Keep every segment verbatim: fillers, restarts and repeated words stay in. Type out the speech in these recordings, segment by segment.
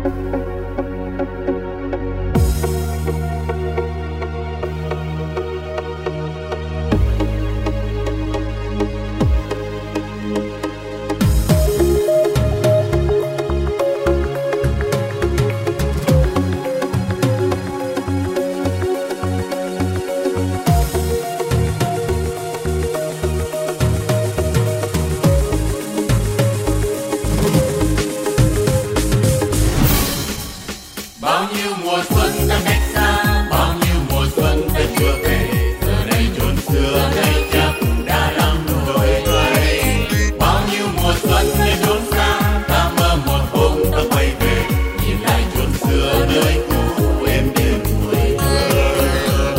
Bao nhiêu mùa xuân đã cách xa, bao nhiêu mùa xuân đã chưa về, giờ đây chốn xưa đây chắc đã lắm đổi thay. Bao nhiêu mùa xuân nơi chốn xa, ta mơ một hôm ta quay về, nhìn lại chốn xưa nơi cũ em đêm tuổi thơ.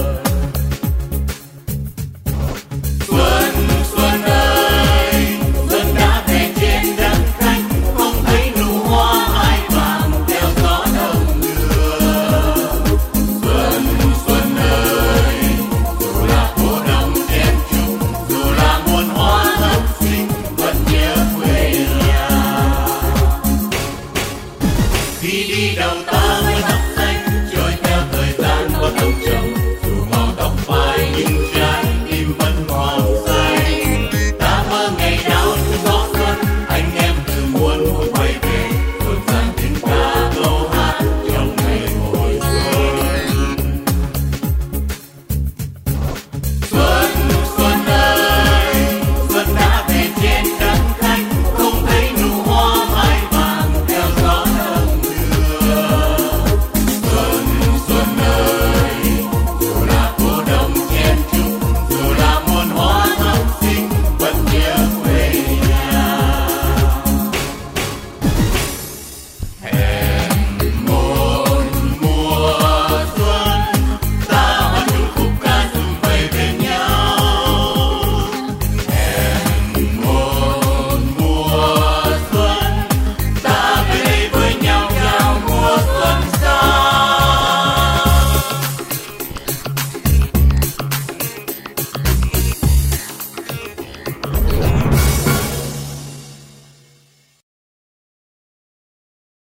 Xuân xuân ơi, xuân đã về trên đất khách, không thấy nụ hoa ai vàng theo gió đông. Khi đi đầu